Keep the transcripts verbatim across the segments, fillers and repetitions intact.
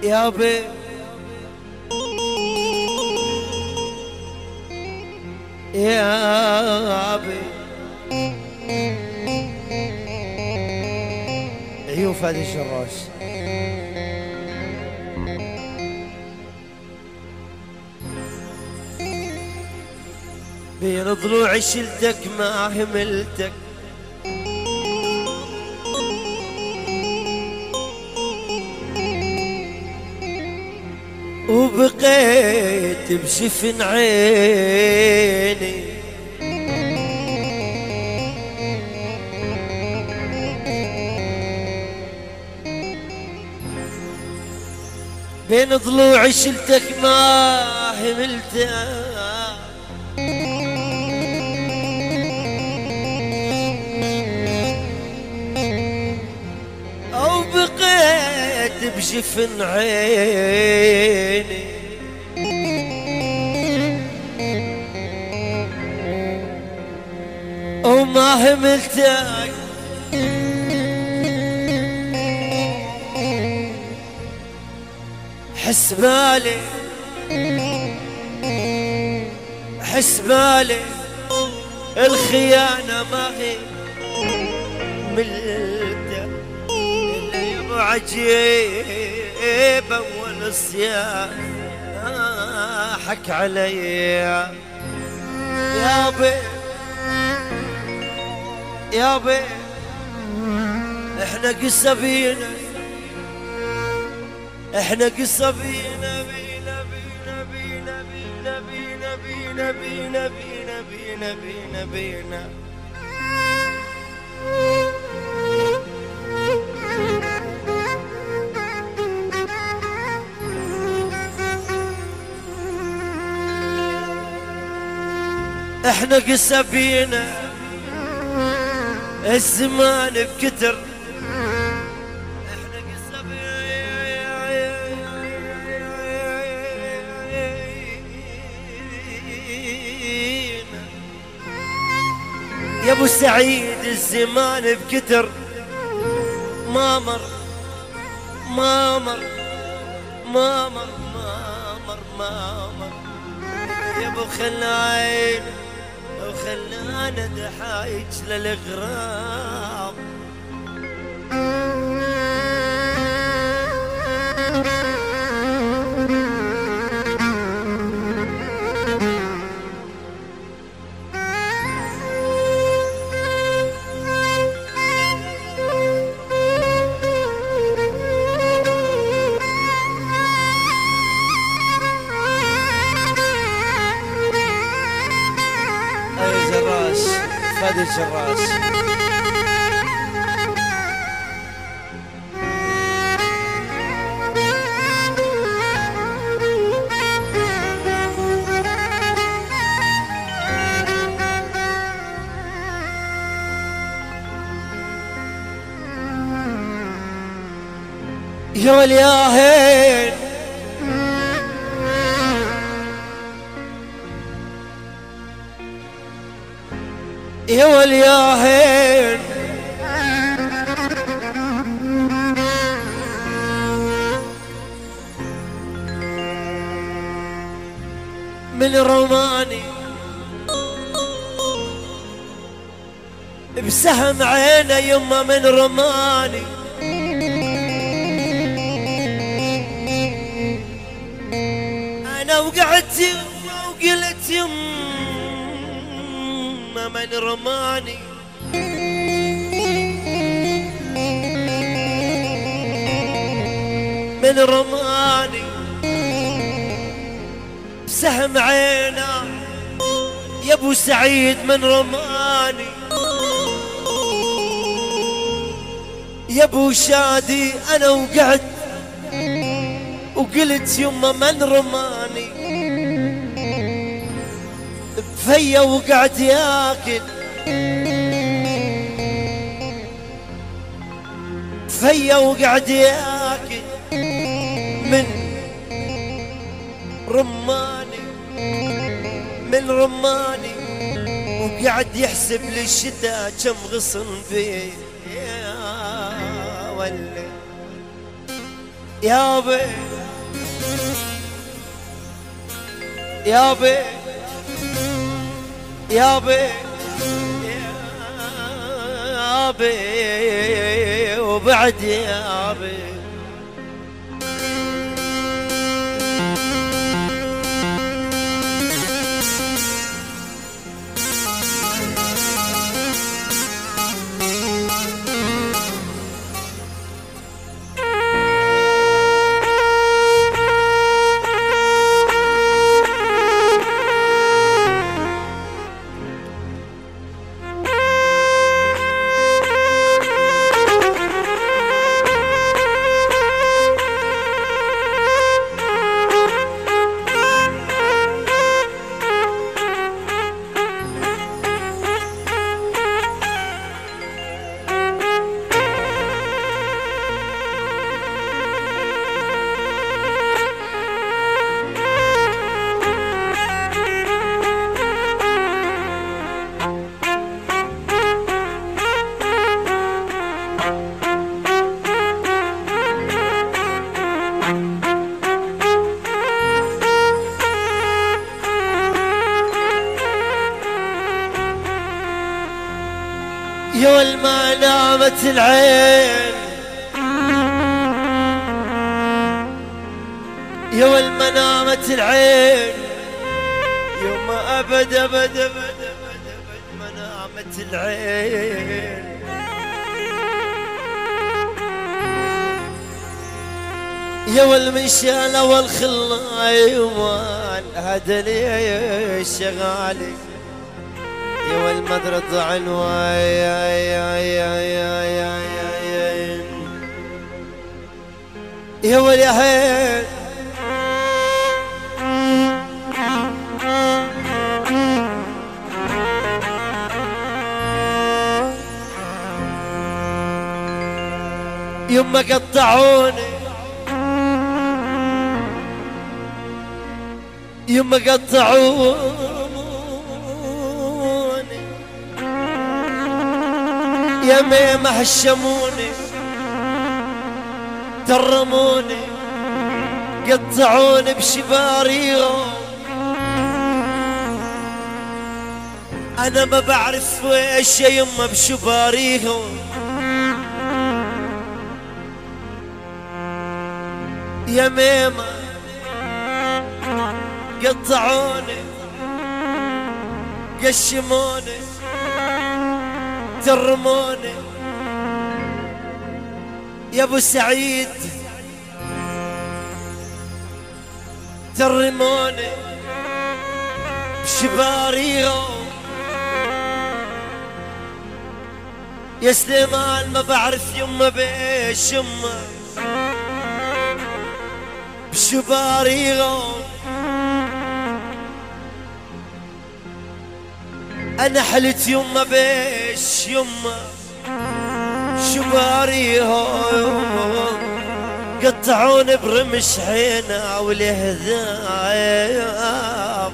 يا بي يا بي عيون فادي الجراش. بين ضلوعي شلتك ما هملتك، وبقيت بشفن عيني بين ضلوعي شلتك ما هملتك، أو بقيت بجفن عيني وما هملتك، حس بالي حس بالي الخيانة ما هي ملتك، اللي يبغى عجيبة والصيام حك علي يا بي يا بي. احنا قصة بينا احنا قصة بينا بينا بينا بينا بينا بينا بينا بينا بينا بينا بينا بينا احنا قصة بينا الزمان بكتر، احنا قصة بينا يا ابو سعيد الزمان بكتر، ما مر ما مر ما مر ما مر ما مر يا ابو خلاين وخلانا دحايج للغرام. فادي الجراش. يا والياهين يا والياهين من رماني بسهم عينه يما من رماني، انا وقعت يما وقلت يما من رماني، من رماني بسهم عينه يا ابو سعيد من رماني، يا ابو شادي انا وقعت وقلت يما من رماني، فيا وقعد ياكل فيا وقعد ياكل من رماني من رماني، وقعد يحسب للشتاء كم غصن فيه يا ولي يا بي يابي يابي يابي وبعد يابي يا ما نامت العين يا ما نامت العين يوم أبد أبد أبد أبد أبد ما نامت العين يا والمشالة والخلاي ومال هذا لي شغالي يا والمدرد عنواي يا يا يا يا يا يا يا واليحين يما قطعوني يما قطعوني يا ميمة هشموني ترموني قطعوني بشباريهم انا ما بعرف ويش يا يما بشباريهم يا ميمة قطعوني قشموني ترموني يا ابو سعيد ترموني بشباريهم يا سليمان ما بعرف يما بيش يما بشباريهم انا حلت يما بيش يما شباريهم قطعوني برمش حينا والهذاب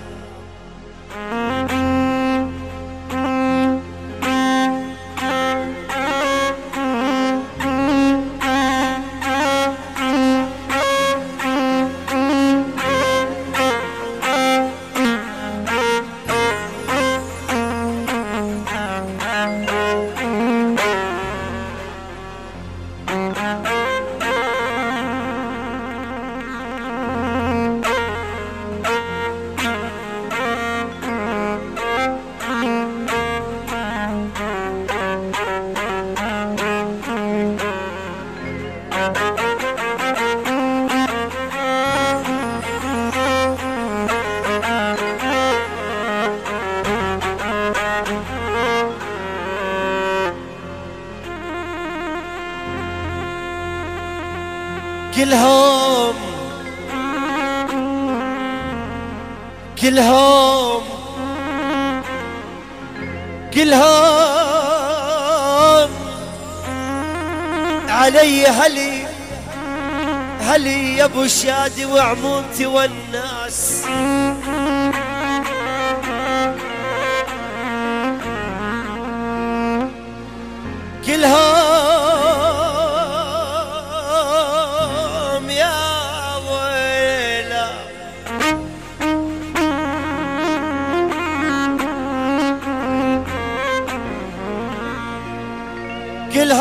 كلهم كلهم كلهم علي هلي هلي يا ابو شادي وعمومتي والناس كلهم يا ويل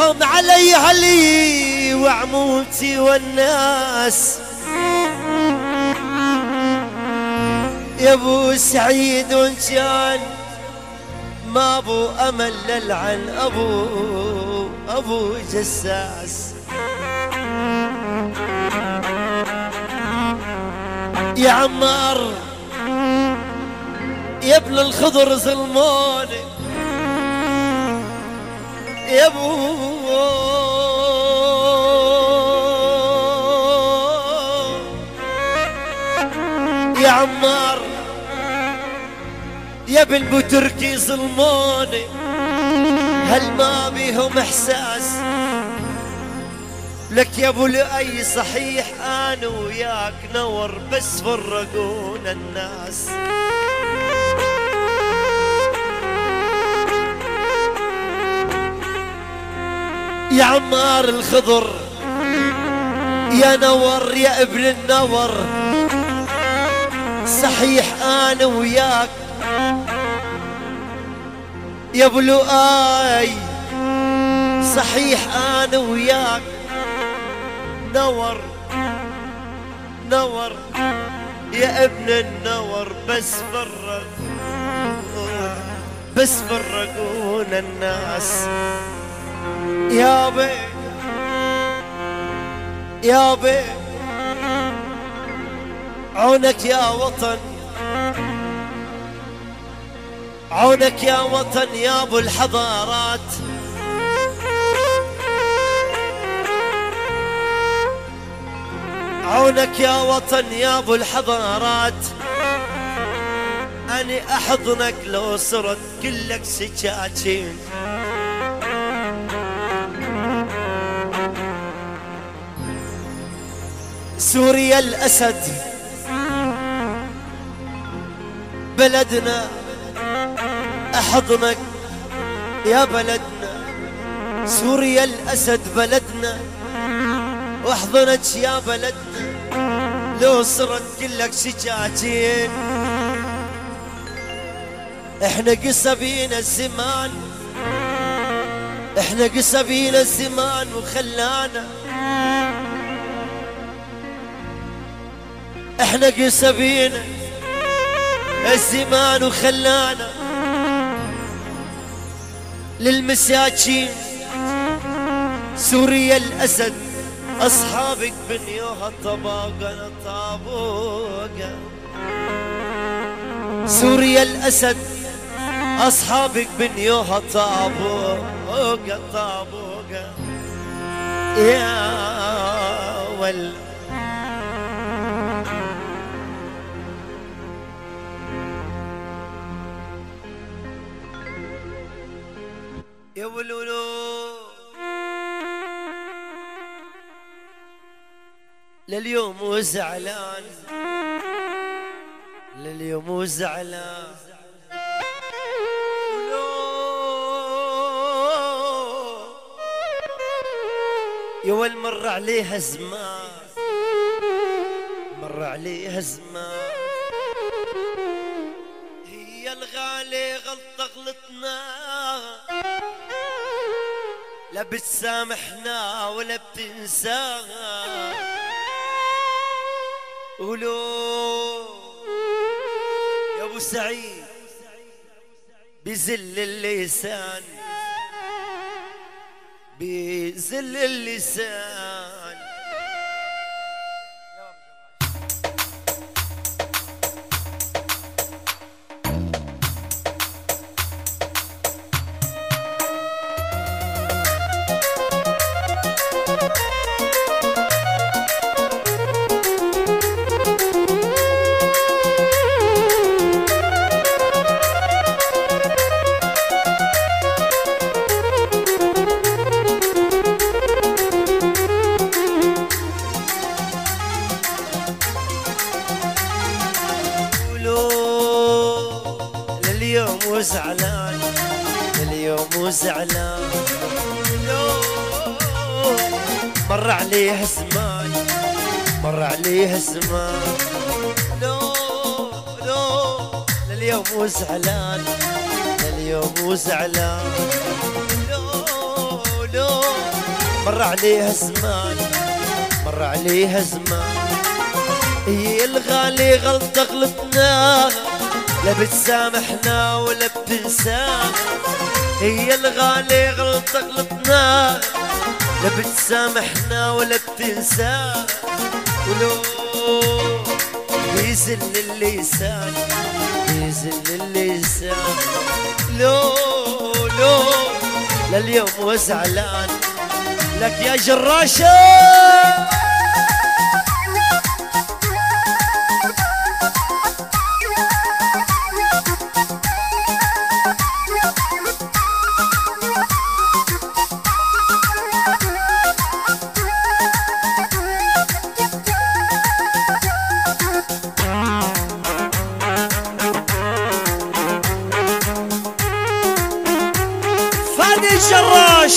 هم علي علي وعموتي والناس يا ابو سعيد وان كان ما ابو امل للعن ابو ابو جساس يا عمار يا ابن الخضر ظلموني يا ابو يا عمار يا ابن بو تركي ظلموني هل ما بيهم احساس لك يا ابو لؤي صحيح انا وياك نور بس فرقونا الناس يا عمار الخضر يا نور يا ابن النور صحيح انا وياك يا ابو لؤي صحيح انا وياك نور نور يا ابن النور بس فرق بس فرقونا الناس يا بي يا بي عونك يا وطن عونك يا وطن يا ابو الحضارات عونك يا وطن يا ابو الحضارات اني احضنك لو صرت كلك سكاكين سوريا الاسد بلدنا احضنك يا بلدنا سوريا الاسد بلدنا واحضنك يا بلدنا لو صرت كلك سكاكين احنا قصة بينا الزمان احنا قصة بينا الزمان وخلانا احنا قصة بينا الزمان وخلانا للمساكين سوريا الاسد اصحابك بنيوها طباقة طابوقة سوريا الاسد اصحابك بنيوها طابوقة طابوقة يا ول يا ولولو لليوم وزعلان لليوم وزعلان يا ول مر عليها زمان مر عليها زمان هي الغالي غلطة غلطنا لا بتسامحنا ولا بتنساها قولوا يا ابو سعيد بذل اللسان بذل اللسان زعلان اليوم وزعلان مر عليه زمان مر عليه زمان لو لو لليوم وزعلان لليوم وزعلان لو لو مر عليها زمان مر عليها زمان، هي الغالي غلطة غلطناها لا بتسامحنا ولا بتنسانا، هي الغالي غلطة غلطناها لا بتسامحنا ولا بتنسانا، ولو بيزل اللسان بيزل اللسان، لو لو لليوم وزعلان لك يا جراشة. فادي الجراش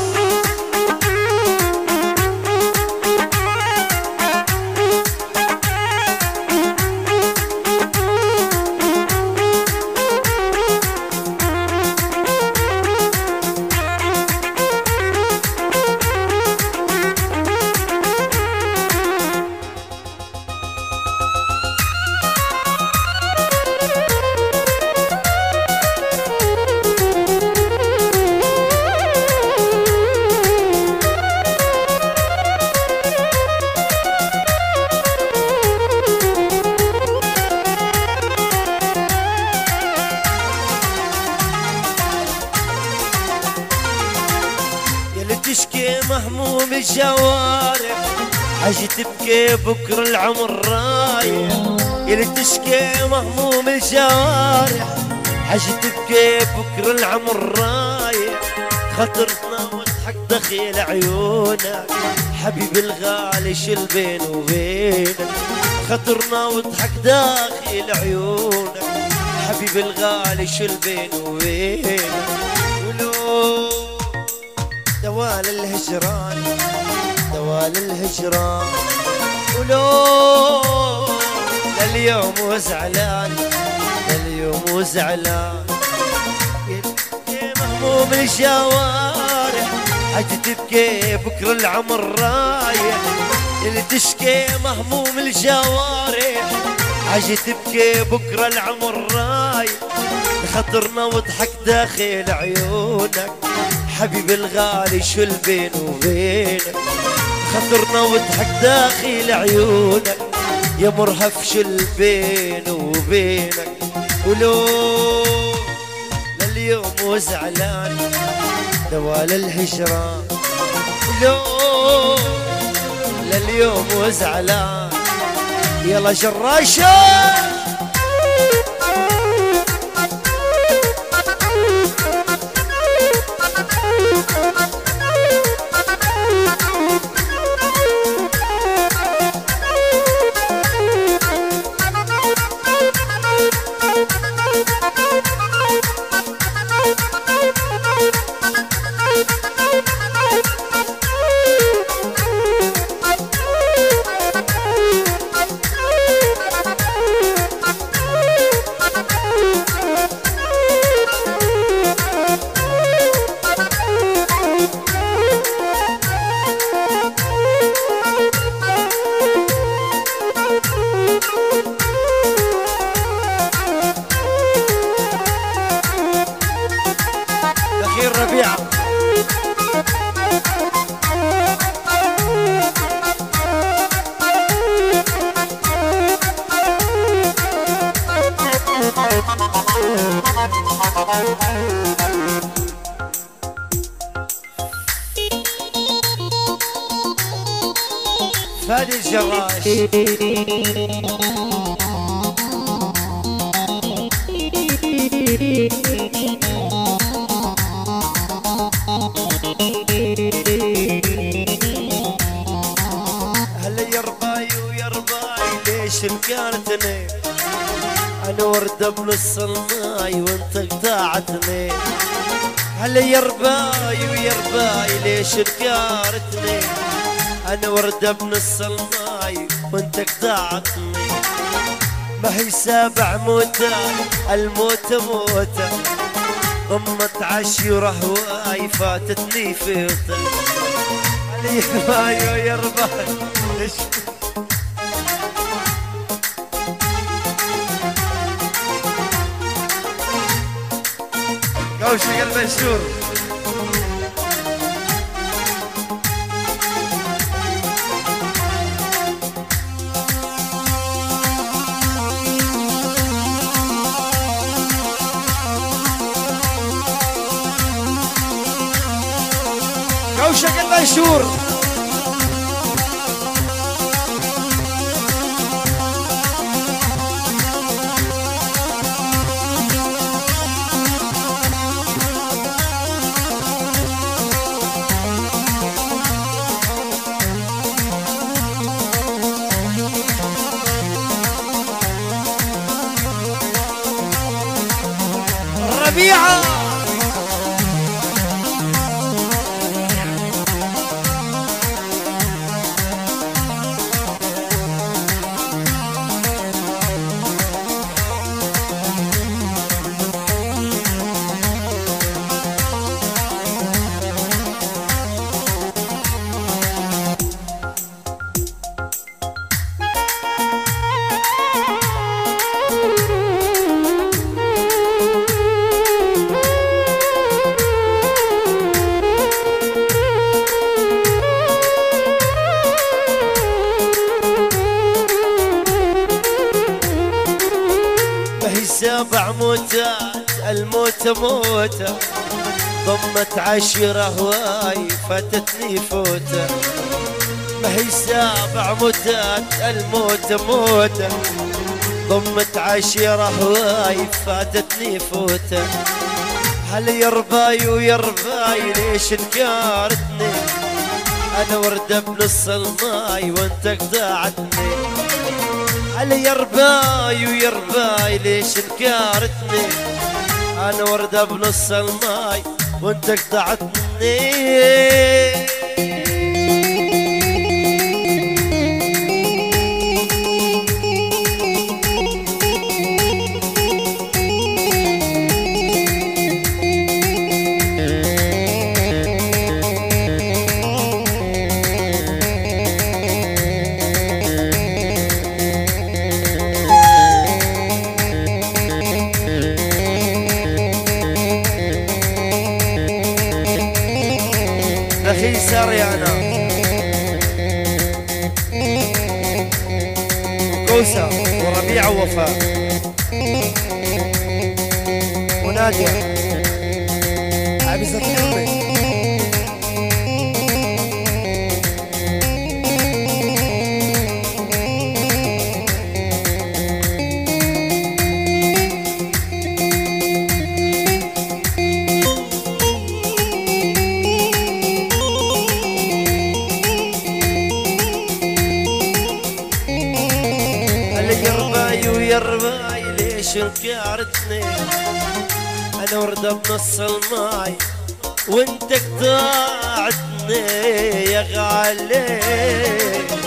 تشكي مهموم الجوارح حاجة تبكي بكر العمر رايح، يلي تشكي مهموم الجوارح حاجة تبكي بكر العمر رايح، خاطرنا واضحك دخيل عيونك حبيبي الغالي شل بيني وبينك، خاطرنا واضحك داخل عيونك حبيبي الغالي شل بيني وبينك، ولو دوال الهجران دوال الهجران، ولو لليوم وزعلان لليوم وزعلان، يبكي مهموم الجوارح حاجة تبكي بكر العمر رايح، اللي تشكي مهموم الجوارح حاجة تبكي بكر العمر رايح، خطرنا واضحك داخل عيونك حبيبي الغالي شل بيني وبينك، خطرنا واضحك داخل عيونك يا مرهف شل بيني وبينك، ولو لليوم وزعلان دوال الهجران، ولو لليوم وزعلان يلا جراشة. ربيعة فادي الجراش هلا يا رباي ويا رباي ليش انكرتني انا وردة بنص الماي وانت قطعتني، هلا يا رباي ويا رباي ليش انكرتني انا وردة بنص الماي وانت قطعتني، ما هي سابع موتة الموت موتة ضمت عشي ورهواي فاتتني فيطة، اللي يرباي ويرباي ليش كوشك المنشور كوشك المنشور ربيعة سبع موتات الموت موتة ضمت عشرة هواي فاتتني فوتة ما هي سبع موتات الموت موتة ضمت عشرة هواي فاتتني فوتة هل يرباي ويرباي ليش انكارتني انا وردة بنص الماي وانت قطعتني هل يرباي ويرباي ليش انكارتني انا وردة بنص الماي وانت قطعتني أخي سريانا كوسة وربيع ووفاء ونادية عبيسة الحمد يرباي ويرباي ليش انكارتني انا وردة بنص الماي وانت قطعتني يا غالي